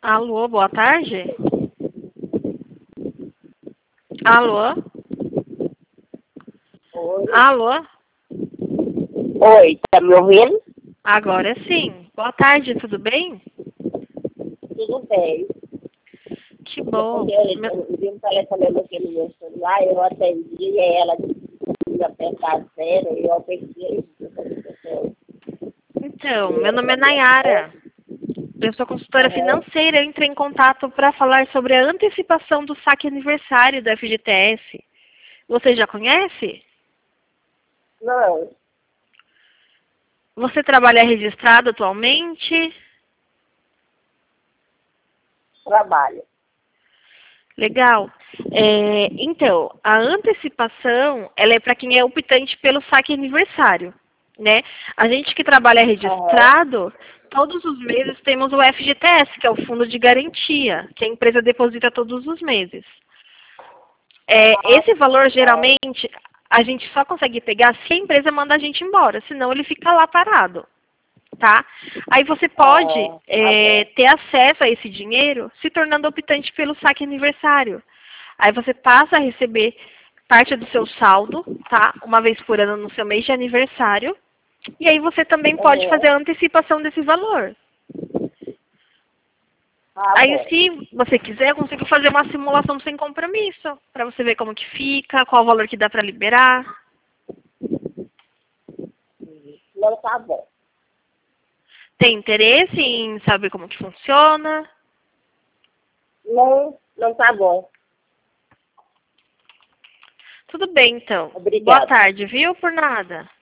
Alô, boa tarde. Alô? Oi. Alô? Oi, tá me ouvindo? Agora sim. Boa tarde, tudo bem? Tudo bem. Que bom. Eu vi um telefonema aqui no meu celular, eu atendi e ela tinha apertado zero e eu apertei. Então, meu nome é Nayara. Eu sou consultora Aham. financeira. Eu entrei em contato para falar sobre a antecipação do saque aniversário da FGTS. Você já conhece? Não, Você trabalha registrado atualmente? trabalho. Legal. Então, a antecipação, ela é para quem é optante pelo saque aniversário, né? A gente que trabalha Aham. registrado, todos os meses temos o FGTS, que é o Fundo de Garantia, que a empresa deposita todos os meses. Ah, Esse valor, tá. geralmente, a gente só consegue pegar se a empresa manda a gente embora, senão ele fica lá parado, tá? Aí você pode Ah, tá bom. ter acesso a esse dinheiro se tornando optante pelo saque aniversário. Aí você passa a receber parte do seu saldo, tá? Uma vez por ano no seu mês de aniversário. E aí você também pode fazer Aham. a antecipação desse valor. Tá Aí, bom. se você quiser, eu consigo fazer uma simulação sem compromisso, para você ver como que fica, qual o valor que dá para liberar. Não, tá bom. Tem interesse em saber como que funciona? Não, não tá bom. Tudo bem, então. Boa Obrigada. tarde, viu? Por nada.